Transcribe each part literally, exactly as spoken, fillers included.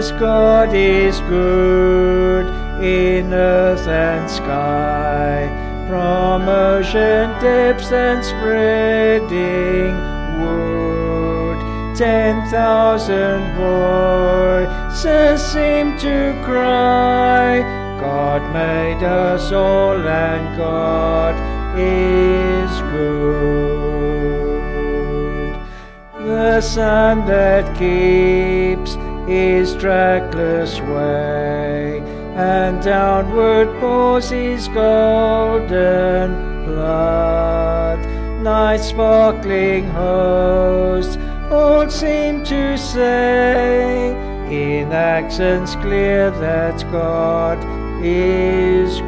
Yes, God is good in earth and sky, from ocean depths and spreading wood. Ten thousand voices seem to cry, God made us all and God is good. The sun that keeps his trackless way, and downward pours his golden flood. Night's sparkling hosts all seem to say, in accents clear, that God is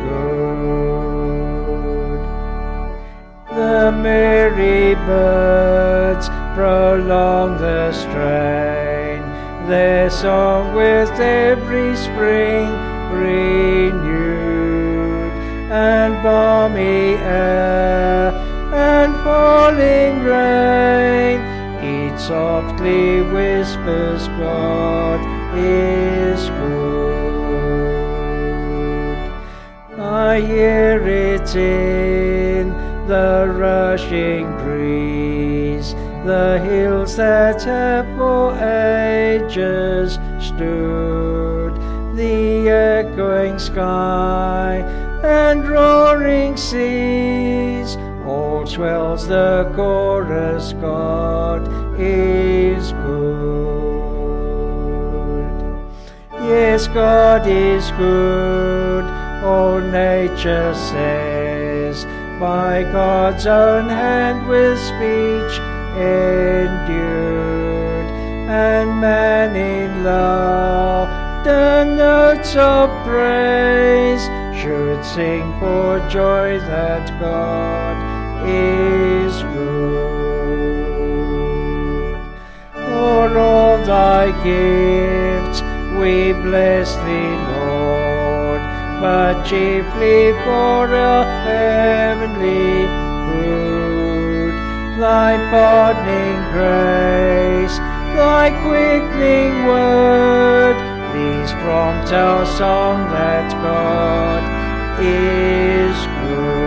good. The merry birds prolong the strain, their song with every spring renewed, and balmy air and falling rain, each softly whispers God is good. I hear it in the rushing breeze, the hills that have for ages stood, the echoing sky and roaring seas, all swells the chorus, God is good. Yes, God is good, all nature says, by God's own hand with speech endured, and man in love the notes of praise should sing for joy that God is good. For all thy gifts we bless thee, Lord, but chiefly for our heavenly food, thy pardoning grace, thy quickening word, these prompt our song that God is good.